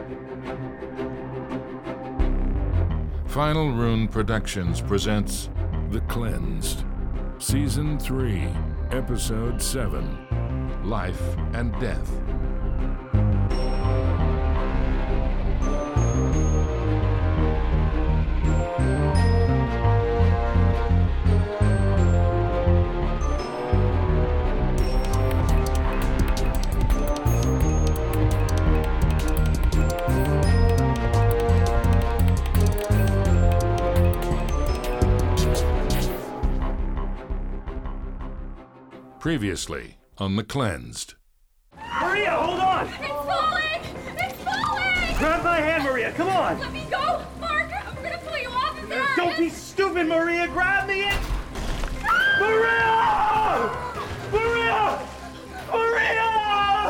Final Rune Productions presents The Cleansed, Season 3, Episode 7, Life and Death. Previously on The Cleansed. Maria, hold on! It's falling! It's falling! Grab my hand, Maria, come on! Let me go! Mark, I'm gonna pull you off of that! Don't be stupid, Maria! Grab me in! Maria! Maria! Maria!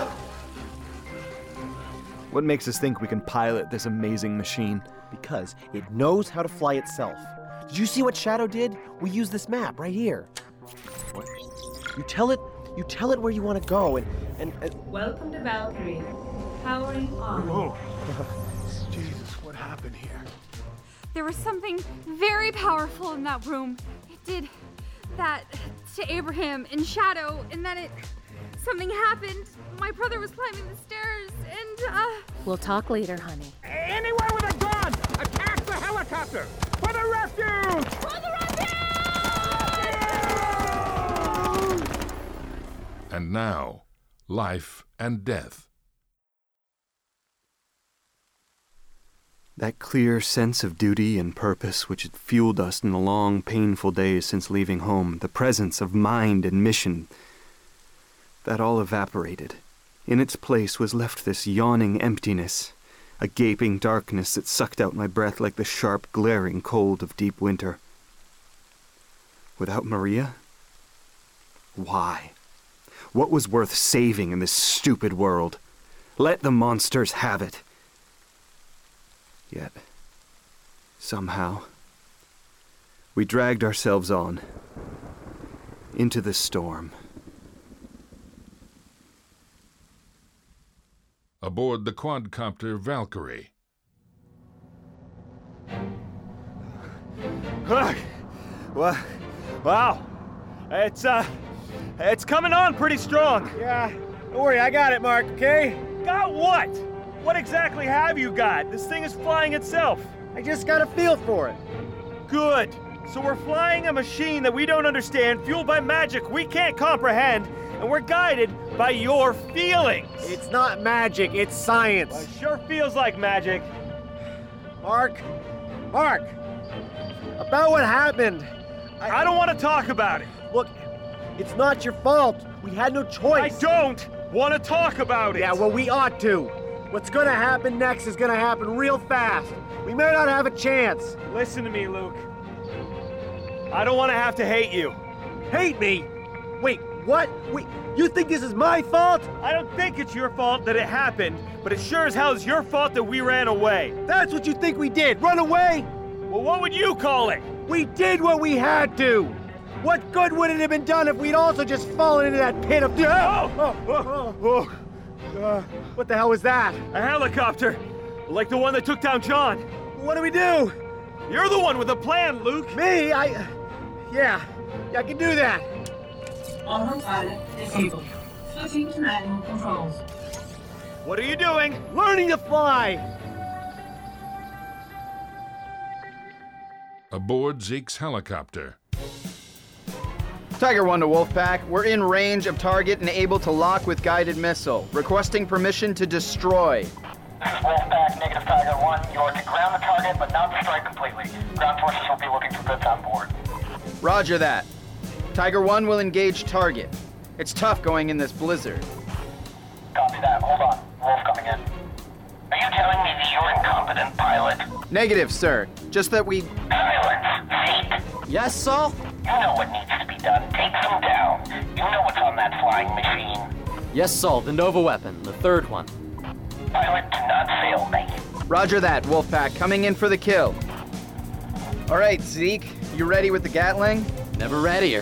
What makes us think we can pilot this amazing machine? Because it knows how to fly itself. Did you see what Shadow did? We use this map right here. What? You tell it where you want to go, and Welcome to Valkyrie. Powering on. Oh. Jesus, what happened here? There was something very powerful in that room. It did that to Abraham in Shadow, and then something happened. My brother was climbing the stairs, and We'll talk later, honey. Anyone with a gun! Attack the helicopter! For the refuge! For the refuge! And now, Life and Death. That clear sense of duty and purpose which had fueled us in the long, painful days since leaving home, the presence of mind and mission, that all evaporated. In its place was left this yawning emptiness, a gaping darkness that sucked out my breath like the sharp, glaring cold of deep winter. Without Maria? Why? What was worth saving in this stupid world? Let the monsters have it. Yet, somehow, we dragged ourselves on into the storm. Aboard the quadcopter Valkyrie. Wow. It's coming on pretty strong. yeah, don't worry, I got it, Mark. Okay? Got what? What exactly have you got? This thing is flying itself. I just got a feel for it. Good. So we're flying a machine that we don't understand, fueled by magic we can't comprehend, and we're guided by your feelings. It's not magic, it's science. Well, it sure feels like magic. Mark, about what happened. I don't want to talk about it. Look, it's not your fault. We had no I choice. don't want to talk about it. Yeah, well, we ought to. What's gonna happen next is gonna happen real fast. We may not have a chance. Listen to me, Luke. I don't want to have to hate you. Hate me? Wait, what? Wait, you think this is my fault? I don't think it's your fault that it happened, but it sure as hell is your fault that we ran away. That's what you think we did, run away? Well, what would you call it? We did what we had to. What good would it have been done if we'd also just fallen into that pit of... What the hell was that? A helicopter, like the one that took down John. What do we do? You're the one with a plan, Luke. Me? Yeah, I can do that. Autopilot disabled. Switching to manual controls. What are you doing? Learning to fly. Aboard Zeke's helicopter. Tiger 1 to Wolfpack, we're in range of target and able to lock with guided missile. Requesting permission to destroy. This is Wolfpack, negative Tiger 1. You are to ground the target, but not destroy completely. Ground forces will be looking for goods on board. Roger that. Tiger 1 will engage target. It's tough going in this blizzard. Copy that. Hold on. Wolf coming in. Are you telling me that you're incompetent, pilot? Negative, sir. Just that we... Silence! Zeke! Yes, Saul? You know what needs to be done. Take them down. You know what's on that flying machine. Yes, Saul, the Nova weapon, the third one. Pilot, do not fail me. Roger that, Wolfpack. Coming in for the kill. All right, Zeke. You ready with the Gatling? Never readier.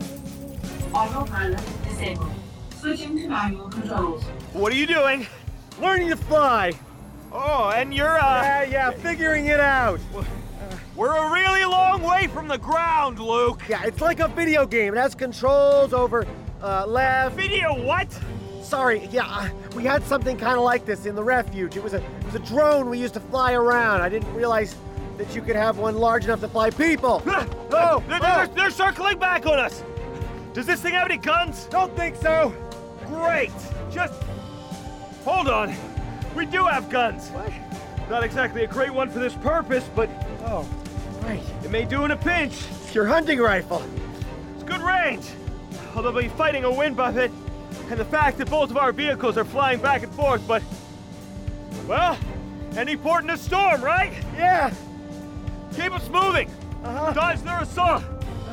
Autopilot disabled. Switching to manual controls. What are you doing? Learning to fly. Oh, and you're, Yeah, figuring it out. We're a really long way from the ground, Luke. Yeah, it's like a video game. It has controls over, left. Video what? Sorry, yeah, we had something kind of like this in the refuge. It was a drone we used to fly around. I didn't realize that you could have one large enough to fly people. They're circling back on us. Does this thing have any guns? Don't think so. Great. Just hold on. We do have guns. What? Not exactly a great one for this purpose, but Oh, right. it may do in a pinch. It's your hunting rifle. It's good range. Although we'll be fighting a wind buffet, and the fact that both of our vehicles are flying back and forth, but, well, any port in a storm, right? Yeah. Keep us moving. Dodge their assault.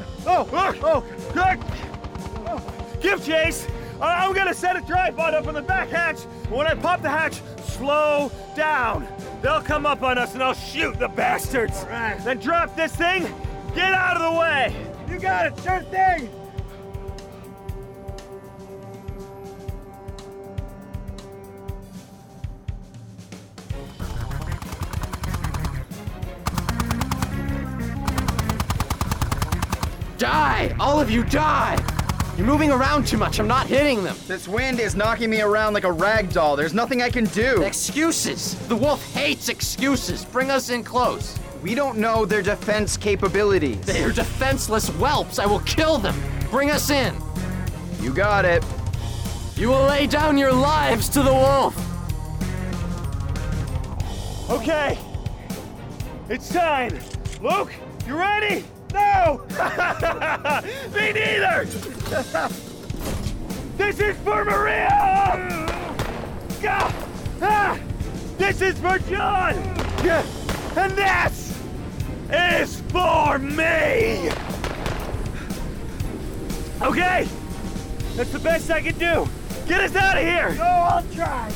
Give chase. I'm gonna set a tripod up on the back hatch. When I pop the hatch, slow down. They'll come up on us and I'll shoot the bastards. Right. Then drop this thing. Get out of the way. You got it. Sure thing. Die! All of you die! You're moving around too much. I'm not hitting them. This wind is knocking me around like a rag doll. There's nothing I can do. Excuses! The wolf hates excuses. Bring us in close. We don't know their defense capabilities. They are defenseless whelps. I will kill them. Bring us in. You got it. You will lay down your lives to the wolf. Okay. It's time. Luke, you ready? No! Me neither! This is for Maria! This is for John! And this is for me! Okay? That's the best I can do. Get us out of here! No, I'll try.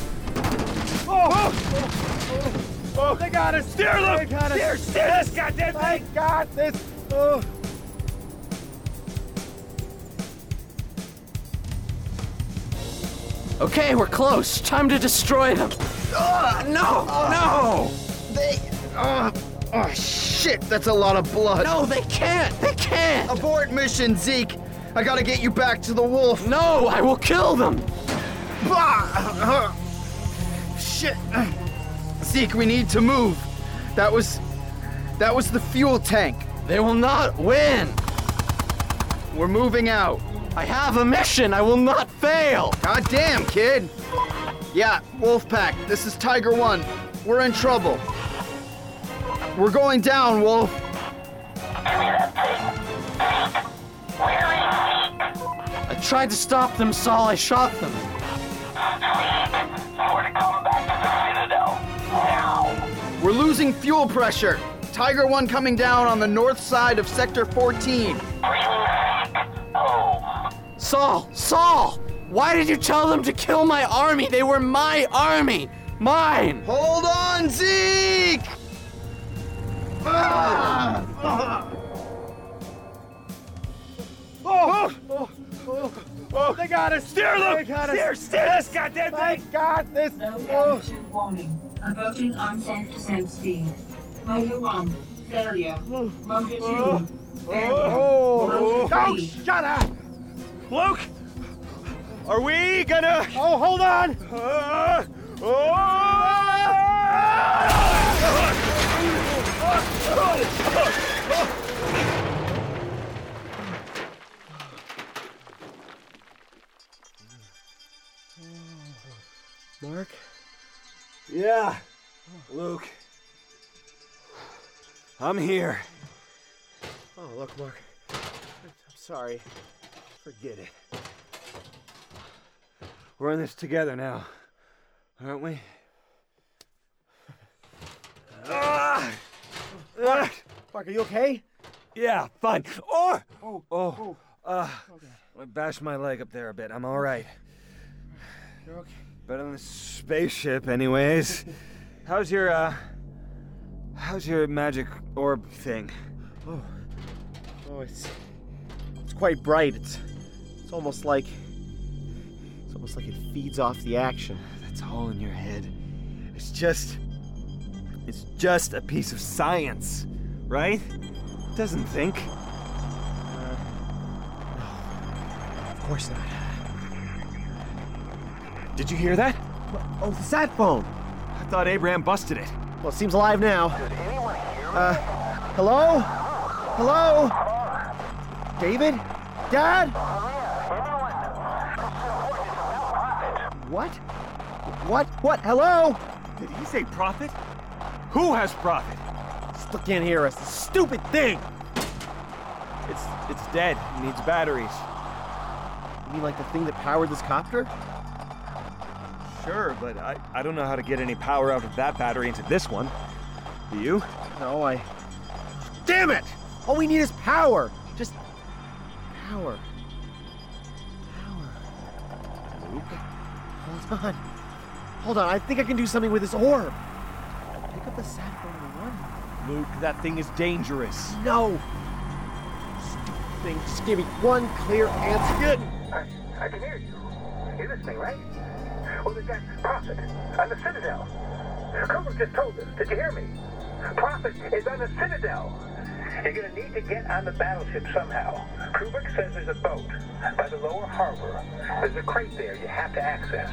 Oh, they got us! Steer, Luke! Steer this goddamn thing! I got this. Oh. Okay, we're close. Time to destroy them. No! They... Oh, shit, that's a lot of blood. No, they can't! They can't! Abort mission, Zeke. I gotta get you back to the wolf. No, I will kill them! Shit. Zeke, we need to move. That was the fuel tank. They will not win! We're moving out. I have a mission. I will not fail! God damn, kid. Yeah, Wolfpack, this is Tiger 1. We're in trouble. We're going down, Wolf. I tried to stop them, Saul. I shot them. We're losing fuel pressure. Tiger 1 coming down on the north side of Sector 14. Saul! Why did you tell them to kill my army? They were my army! Mine! Hold on, Zeke! They got us. Steer, Luke! Steer this goddamn thing! I got this. No altitude warning. Approaching unsafe descent speed. Motor 1, failure. Motor 2, failure. Motor 3. Shut up! Luke! Are we gonna... Oh, hold on! Mark? Yeah, Luke. I'm here. Oh, look, Mark. I'm sorry. Forget it. We're in this together now, aren't we? Mark, are you okay? Yeah, fine. I bashed my leg up there a bit. I'm all right. You're okay. Better than the spaceship, anyways. How's your magic orb thing? Oh, it's quite bright. It's almost like it feeds off the action. It's all in your head. It's just a piece of science, right? It doesn't think. Of course not. Did you hear that? Oh, the sat phone. I thought Abraham busted it. Well, it seems alive now. Does anyone hear me? Hello? Hello? David? Dad? What? What? Hello? Did he say prophet? Who has prophet? Still can't hear us. This stupid thing. It's dead. It needs batteries. You mean like the thing that powered this copter? Sure, but I don't know how to get any power out of that battery into this one. Do you? No, Damn it! All we need is power. Just power. Luke? Hold on. I think I can do something with this orb. Pick up the sat phone and run. Luke, that thing is dangerous. No. Stupid thing. Just give me one clear answer. Good. I can hear you. You're listening, right? Well, there's that prophet on the Citadel. Kubrick just told us. Did you hear me? Prophet is on the Citadel. You're gonna need to get on the battleship somehow. Kubrick says there's a boat by the lower harbor. There's a crate there you have to access.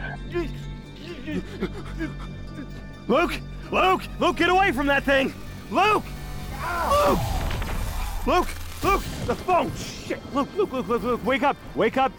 Luke! Luke, get away from that thing! Luke! Luke! The phone! Shit! Luke, wake up! Wake up!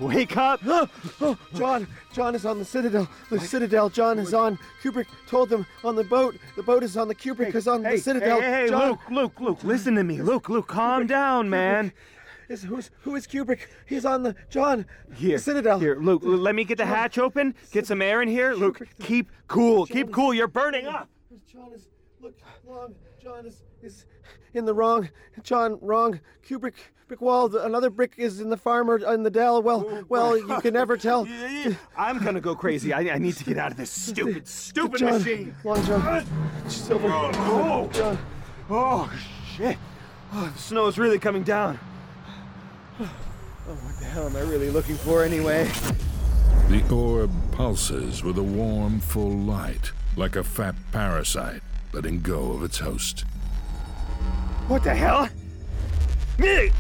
John is on the Citadel. The Citadel. John is on. Kubrick told them on the boat. The boat is on the Kubrick is on the Citadel. Hey, John. Luke, listen to me. Luke, calm down, man. Who is Kubrick? He's on the John. Here, the Citadel. Here, Luke, let me get the hatch open. Get some air in here. Luke, keep cool. Keep cool. You're burning up. John is wrong. John is in the wrong. John wrong. Kubrick. Brick wall. Another brick is in the farmer in the dell. Well, you can never tell. I'm gonna go crazy. I need to get out of this stupid John, machine. Long John. Silver. John. Oh, shit. Oh, the snow's really coming down. Oh, what the hell am I really looking for anyway? The orb pulses with a warm, full light, like a fat parasite letting go of its host. What the hell? Get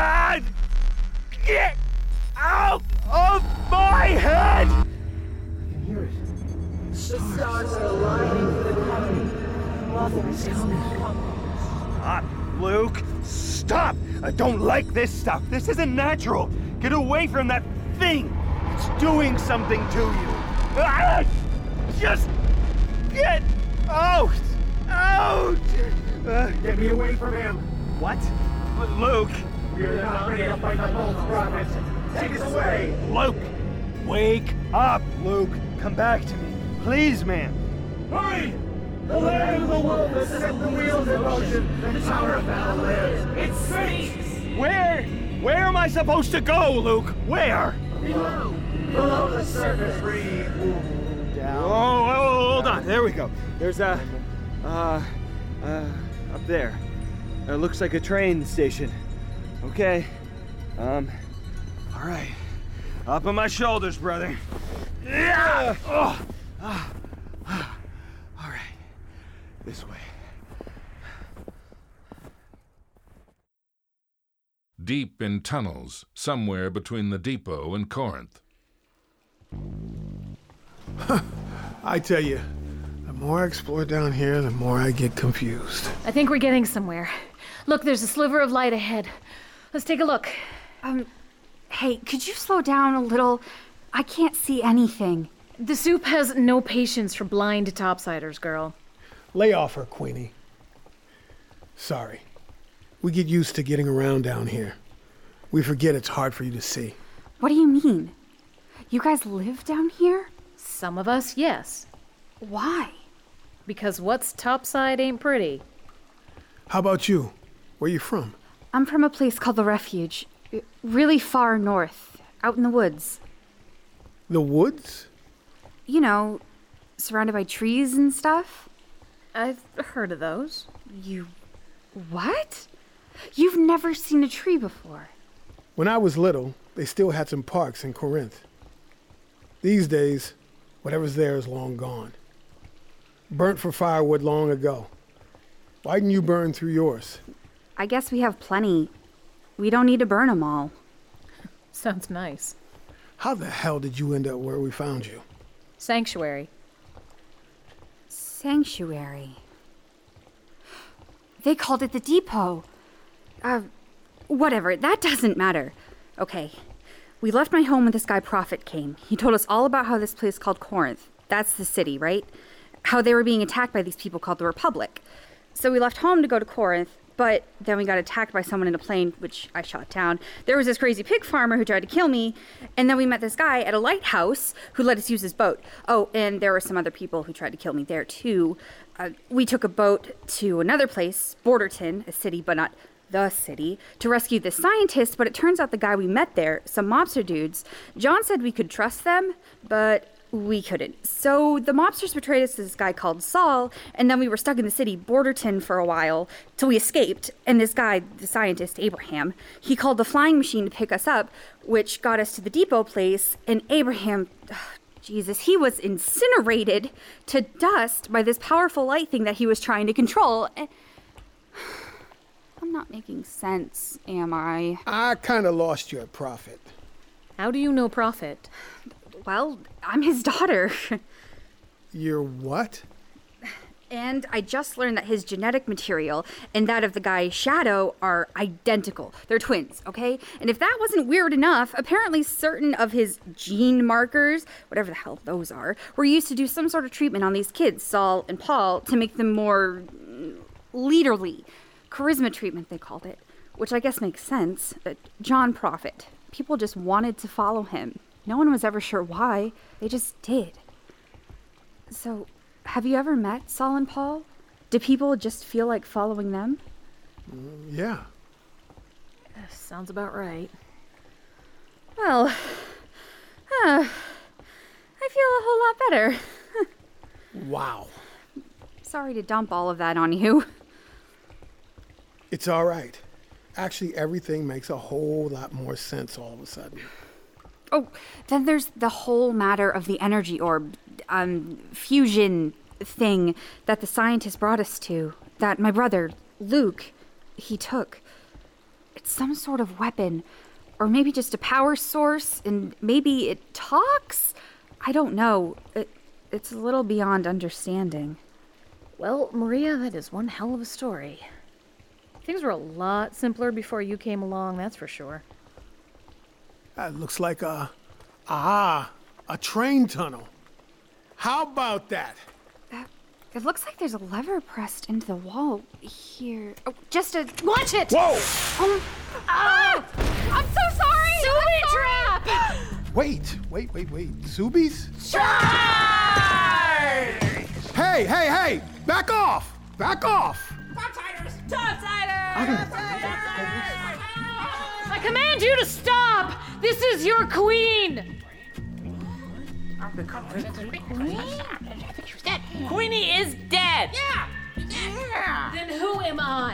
out of my head! I can hear it. The stars are aligning for the coming. Mother is coming. Stop, Luke. Stop! I don't like this stuff. This isn't natural. Get away from that thing. It's doing something to you. Just get out! Get me away from him. What? But Luke! We're not ready to fight the whole prophet. Take us away! Luke! Wake up, Luke! Come back to me. Please, man. Hurry! The land of the wolf has set the wheels in motion. The Tower of Battle lives. It sinks! Where am I supposed to go, Luke? Where? Below the surface. Breathe. Down. Oh, hold on. There we go. There's up there. It looks like a train station. Okay. All right. Up on my shoulders, brother. Yeah! All right. This way. Deep in tunnels, somewhere between the depot and Corinth. I tell you, the more I explore down here, the more I get confused. I think we're getting somewhere. Look, there's a sliver of light ahead. Let's take a look. Hey, could you slow down a little? I can't see anything. The soup has no patience for blind topsiders, girl. Lay off her, Queenie. Sorry. We get used to getting around down here. We forget it's hard for you to see. What do you mean? You guys live down here? Some of us, yes. Why? Because what's topside ain't pretty. How about you? Where you from? I'm from a place called the Refuge. Really far north, out in the woods. The woods? You know, surrounded by trees and stuff. I've heard of those. You... what? You've never seen a tree before. When I was little, they still had some parks in Corinth. These days, Whatever's there is long gone. Burnt for firewood long ago. Why didn't you burn through yours? I guess we have plenty. We don't need to burn them all. Sounds nice. How the hell did you end up where we found you? Sanctuary. Sanctuary. They called it the depot. Whatever, that doesn't matter. Okay, we left my home when this guy Prophet came. He told us all about how this place called Corinth, that's the city, right? How they were being attacked by these people called the Republic. So we left home to go to Corinth, but then we got attacked by someone in a plane, which I shot down. There was this crazy pig farmer who tried to kill me, and then we met this guy at a lighthouse who let us use his boat. Oh, and there were some other people who tried to kill me there, too. We took a boat to another place, Borderton, a city, but not the city, to rescue this scientist, but it turns out the guy we met there, some mobster dudes, John said we could trust them, but we couldn't. So the mobsters betrayed us to this guy called Saul, and then we were stuck in the city, Borderton, for a while, till we escaped. And this guy, the scientist, Abraham, he called the flying machine to pick us up, which got us to the depot place, and Abraham, Jesus, he was incinerated to dust by this powerful light thing that he was trying to control. I'm not making sense, am I? I kind of lost you at Prophet. How do you know Prophet? Well, I'm his daughter. You're what? And I just learned that his genetic material and that of the guy Shadow are identical. They're twins, okay? And if that wasn't weird enough, apparently certain of his gene markers, whatever the hell those are, were used to do some sort of treatment on these kids, Saul and Paul, to make them more leaderly. Charisma treatment, they called it, which I guess makes sense. John Prophet. People just wanted to follow him. No one was ever sure why. They just did. So, have you ever met Saul and Paul? Do people just feel like following them? Yeah. Sounds about right. Well, I feel a whole lot better. Wow. Sorry to dump all of that on you. It's all right. Actually, everything makes a whole lot more sense all of a sudden. Oh, then there's the whole matter of the energy orb, fusion thing that the scientist brought us to, that my brother, Luke, he took. It's some sort of weapon, or maybe just a power source, and maybe it talks? I don't know. It's a little beyond understanding. Well, Maria, that is one hell of a story. Things were a lot simpler before you came along, that's for sure. That looks like a train tunnel. How about that? It looks like there's a lever pressed into the wall here. Oh, just a... Watch it! Whoa! I'm so sorry! Subi trap! Wait. Subies? Charge! Hey! Back off! I command you to stop! This is your queen! Queenie is dead! Yeah! Then who am I?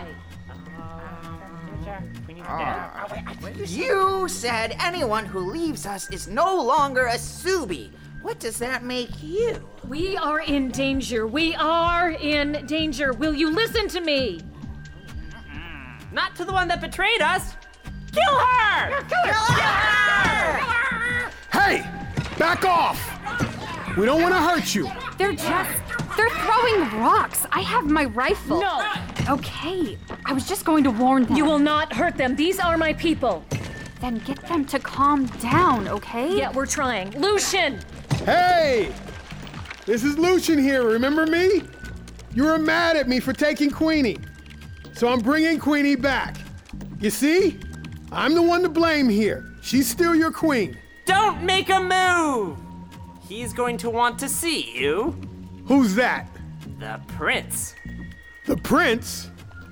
You said anyone who leaves us is no longer a Subi. What does that make you? We are in danger. Will you listen to me? Not to the one that betrayed us! Kill her! Kill her! Hey! Back off! We don't want to hurt you. They're throwing rocks. I have my rifle. No! Okay, I was just going to warn them. You will not hurt them. These are my people. Then get them to calm down, okay? Yeah, we're trying. Lucian! Hey! This is Lucian here, remember me? You were mad at me for taking Queenie. So I'm bringing Queenie back. You see? I'm the one to blame here. She's still your queen. Don't make a move! He's going to want to see you. Who's that? The prince. The prince?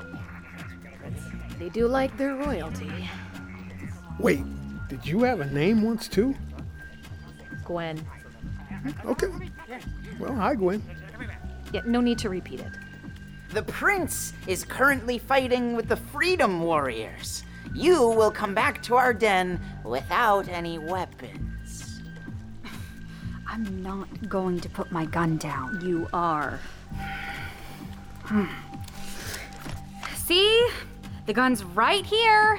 They do like their royalty. Wait, did you have a name once too? Gwen. Okay. Well, hi, Gwen. Yeah, no need to repeat it. The prince is currently fighting with the Freedom Warriors. You will come back to our den without any weapons. I'm not going to put my gun down. You are. See? The gun's right here.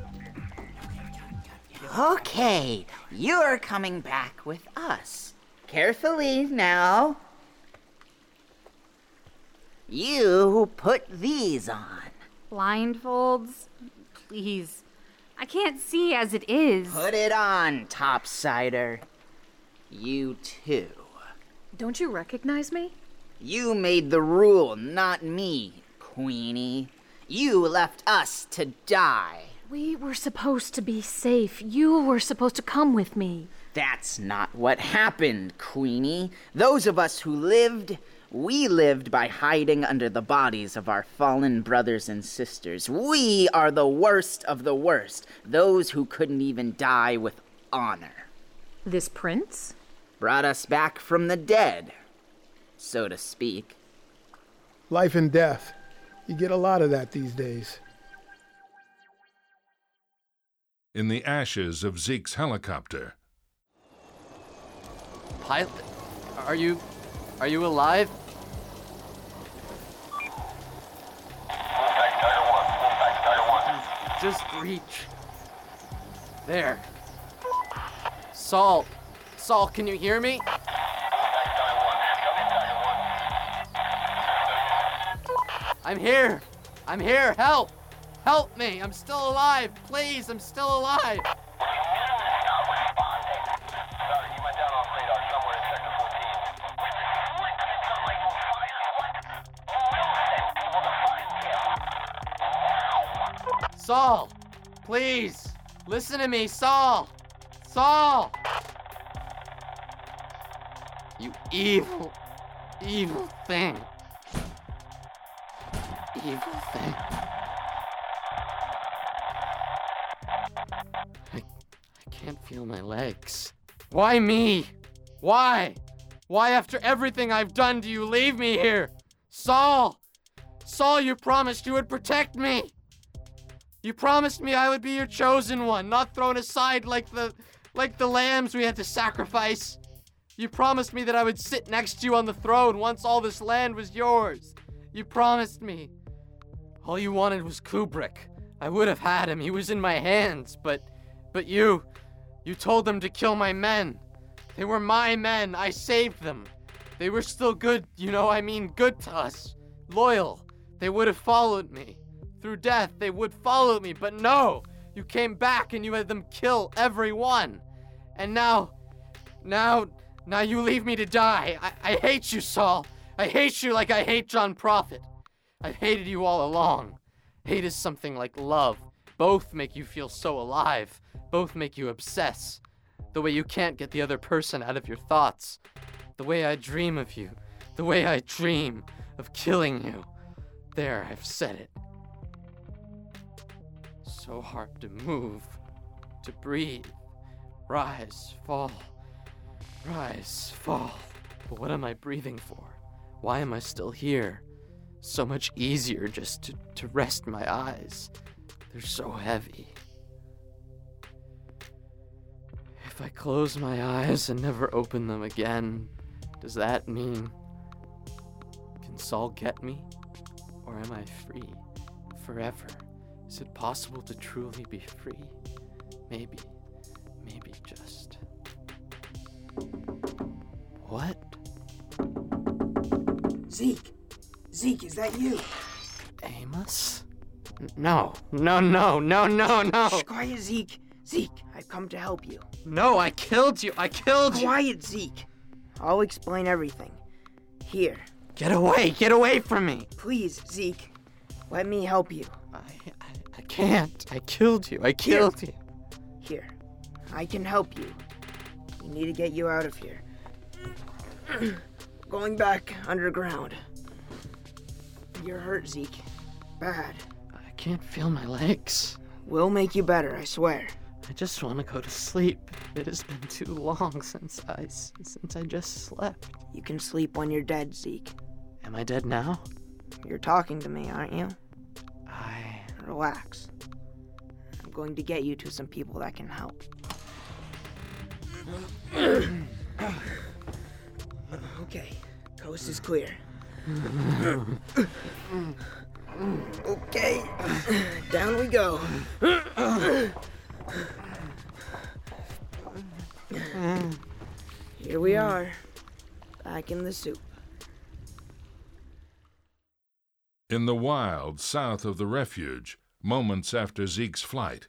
Okay, you're coming back with us. Carefully now. You put these on. Blindfolds? Please. I can't see as it is. Put it on, Topsider. You too. Don't you recognize me? You made the rule, not me, Queenie. You left us to die. We were supposed to be safe. You were supposed to come with me. That's not what happened, Queenie. Those of us who lived, we lived by hiding under the bodies of our fallen brothers and sisters. We are the worst of the worst, those who couldn't even die with honor. This prince? Brought us back from the dead, so to speak. Life and death. You get a lot of that these days. In the ashes of Zeke's helicopter. Pilot, are you alive? Just reach. There. Saul, can you hear me? I'm here. Help. Help me. I'm still alive. Please, I'm still alive. Saul, please, listen to me, Saul! Saul! You evil, evil thing. Evil thing. I can't feel my legs. Why me? Why? Why after everything I've done do you leave me here? Saul! Saul, you promised you would protect me! You promised me I would be your chosen one, not thrown aside like the lambs we had to sacrifice. You promised me that I would sit next to you on the throne once all this land was yours. You promised me. All you wanted was Kubrick. I would have had him. He was in my hands, but you told them to kill my men. They were my men. I saved them. They were still good, good to us. Loyal. They would have followed me. Through death, they would follow me, but no! You came back and you had them kill everyone. And now you leave me to die. I hate you, Saul. I hate you like I hate John Prophet. I've hated you all along. Hate is something like love. Both make you feel so alive. Both make you obsess. The way you can't get the other person out of your thoughts. The way I dream of you. The way I dream of killing you. There, I've said it. So hard to move, to breathe, rise, fall, rise, fall. But what am I breathing for? Why am I still here? So much easier just to rest my eyes. They're so heavy. If I close my eyes and never open them again, does that mean, can Saul get me? Or am I free forever? Is it possible to truly be free? Maybe just. What? Zeke, is that you? Amos? No. Shh, quiet, Zeke. I've come to help you. No, I killed you. Quiet, Zeke. I'll explain everything. Here. Get away from me. Please, Zeke. Let me help you. I can't. I killed you. Here. I can help you. We need to get you out of here. Going back underground. You're hurt, Zeke. Bad. I can't feel my legs. We'll make you better, I swear. I just want to go to sleep. It has been too long since I just slept. You can sleep when you're dead, Zeke. Am I dead now? You're talking to me, aren't you? Relax. I'm going to get you to some people that can help. Okay, coast is clear. Okay, down we go. Here we are, back in the soup. In the wild south of the refuge, moments after Zeke's flight.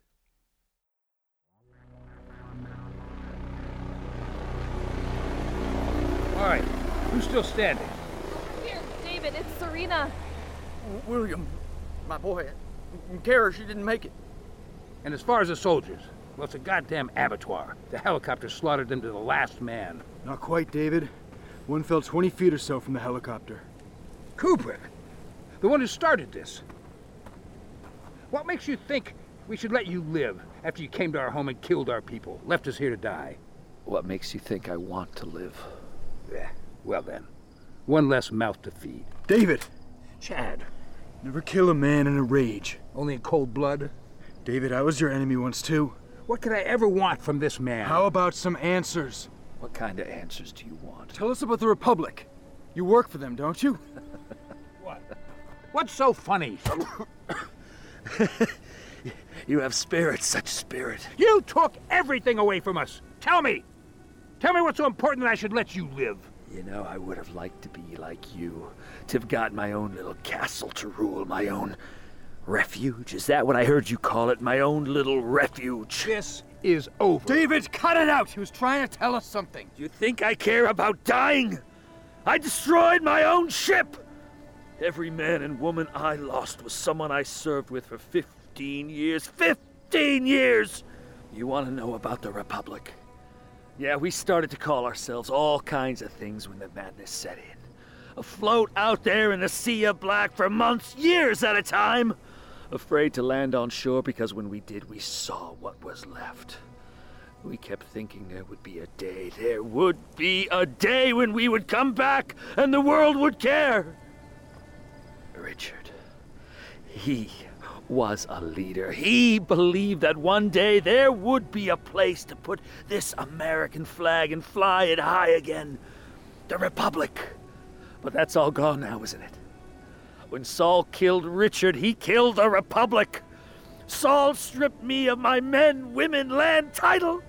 All right, who's still standing? Here, David, it's Serena. William, my boy. Kara, she didn't make it. And as far as the soldiers, well, it's a goddamn abattoir. The helicopter slaughtered them to the last man. Not quite, David. One fell 20 feet or so from the helicopter. Kubrick, the one who started this. What makes you think we should let you live after you came to our home and killed our people, left us here to die? What makes you think I want to live? Yeah, well then, one less mouth to feed. David! Chad. Never kill a man in a rage. Only in cold blood? David, I was your enemy once too. What could I ever want from this man? How about some answers? What kind of answers do you want? Tell us about the Republic. You work for them, don't you? What? What's so funny? You have spirit, such spirit. You took everything away from us. Tell me. Tell me what's so important that I should let you live. You know, I would have liked to be like you. To have got my own little castle to rule, my own refuge. Is that what I heard you call it? My own little refuge. This is over. David, cut it out! He was trying to tell us something. Do you think I care about dying? I destroyed my own ship! Every man and woman I lost was someone I served with for 15 years. 15 years! You want to know about the Republic? Yeah, we started to call ourselves all kinds of things when the madness set in. Afloat out there in the sea of black for months, years at a time. Afraid to land on shore because when we did, we saw what was left. We kept thinking there would be a day. There would be a day when we would come back and the world would care. Richard, he was a leader. He believed that one day there would be a place to put this American flag and fly it high again. The Republic. But that's all gone now, isn't it? When Saul killed Richard, he killed the Republic. Saul stripped me of my men, women, land, title.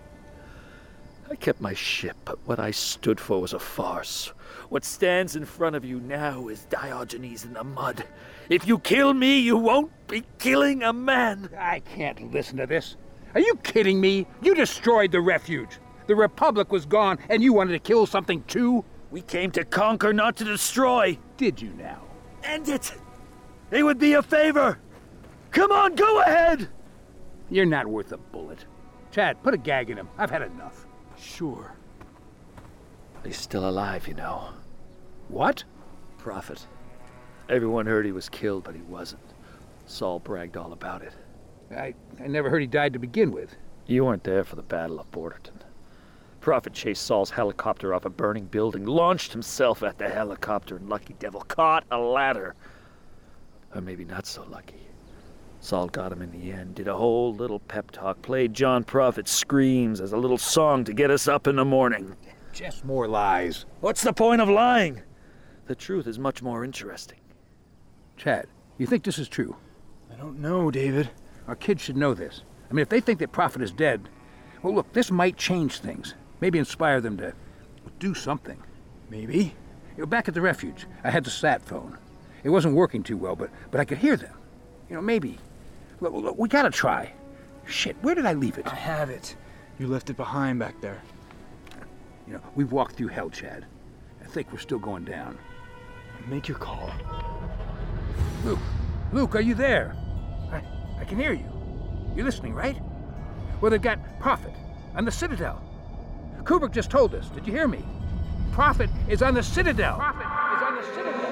I kept my ship, but what I stood for was a farce. What stands in front of you now is Diogenes in the mud. If you kill me, you won't be killing a man. I can't listen to this. Are you kidding me? You destroyed the refuge. The Republic was gone, and you wanted to kill something too? We came to conquer, not to destroy. Did you now? End it! It would be a favor! Come on, go ahead! You're not worth a bullet. Chad, put a gag in him. I've had enough. Sure. He's still alive, you know. What? Prophet. Everyone heard he was killed, but he wasn't. Saul bragged all about it. I never heard he died to begin with. You weren't there for the Battle of Borderton. Prophet chased Saul's helicopter off a burning building, launched himself at the helicopter, and lucky devil caught a ladder. Or maybe not so lucky. Saul got him in the end, did a whole little pep talk, played John Prophet's screams as a little song to get us up in the morning. Just more lies. What's the point of lying? The truth is much more interesting. Chad, you think this is true? I don't know, David. Our kids should know this. I mean, if they think that Prophet is dead, well, look, this might change things. Maybe inspire them to do something. Maybe. You know, back at the refuge, I had the sat phone. It wasn't working too well, but I could hear them. You know, maybe. Look, we gotta try. Shit, where did I leave it? I have it. You left it behind back there. You know, we've walked through hell, Chad. I think we're still going down. Make your call. Luke, are you there? I can hear you. You're listening, right? Well, they've got Prophet on the Citadel. Kubrick just told us. Did you hear me? Prophet is on the Citadel. Prophet is on the Citadel.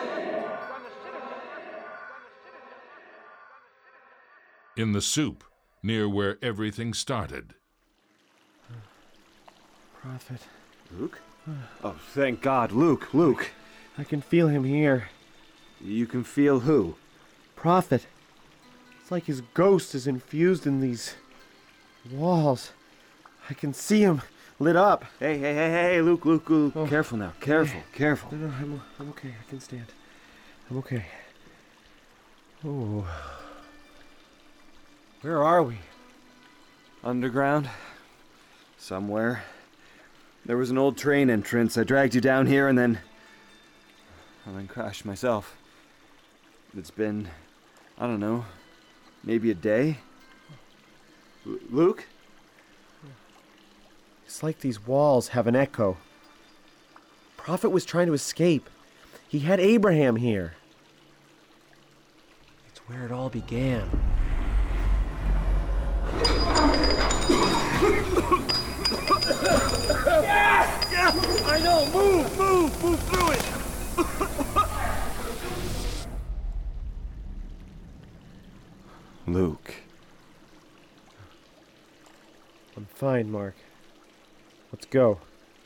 In the soup, near where everything started. Prophet. Luke? Oh, thank God. Luke. I can feel him here. You can feel who? Prophet. It's like his ghost is infused in these walls. I can see him lit up. Hey, Luke, Oh. careful now, careful. No, I'm okay. I can stand. I'm okay. Oh. Where are we? Underground? Somewhere. There was an old train entrance. I dragged you down here and then crashed myself. It's been, I don't know, maybe a day? Luke? It's like these walls have an echo. Prophet was trying to escape. He had Abraham here. It's where it all began. Yeah, I know. Move through it. Luke. I'm fine, Mark. Let's go.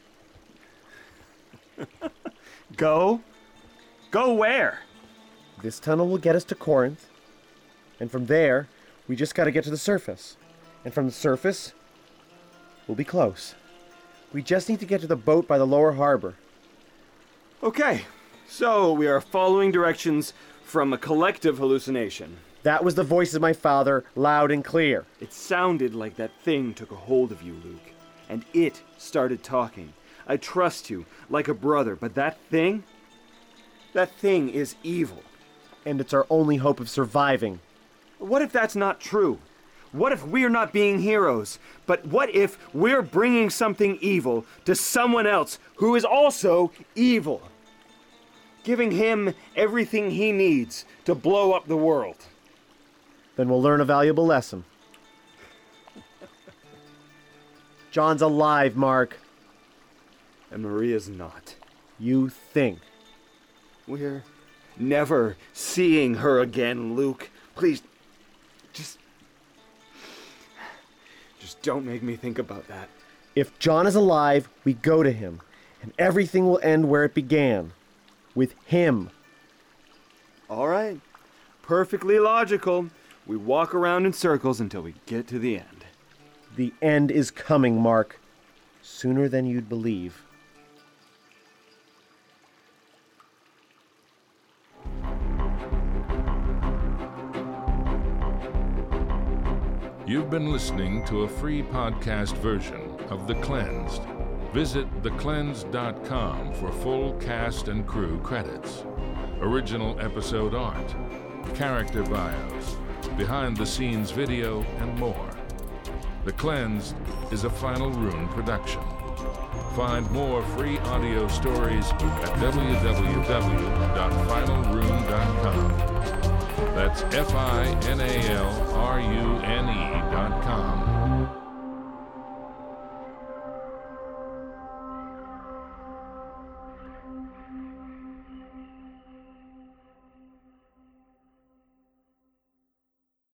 Go? Go where? This tunnel will get us to Corinth. And from there, we just gotta get to the surface. And from the surface, we'll be close. We just need to get to the boat by the lower harbor. Okay, so we are following directions from a collective hallucination. That was the voice of my father, loud and clear. It sounded like that thing took a hold of you, Luke. And it started talking. I trust you, like a brother, but that thing is evil. And it's our only hope of surviving. What if that's not true? What if we're not being heroes? But what if we're bringing something evil to someone else who is also evil? Giving him everything he needs to blow up the world. Then we'll learn a valuable lesson. John's alive, Mark. And Maria's not. You think. We're never seeing her again, Luke. Please, just don't make me think about that. If John is alive, we go to him, and everything will end where it began. With him. All right. Perfectly logical. We walk around in circles until we get to the end. The end is coming, Mark. Sooner than you'd believe. You've been listening to a free podcast version of The Cleansed. Visit thecleansed.com for full cast and crew credits, original episode art, character bios, behind-the-scenes video, and more. The Cleansed is a Final Rune production. Find more free audio stories at www.finalrune.com. That's FINALRUNE.com.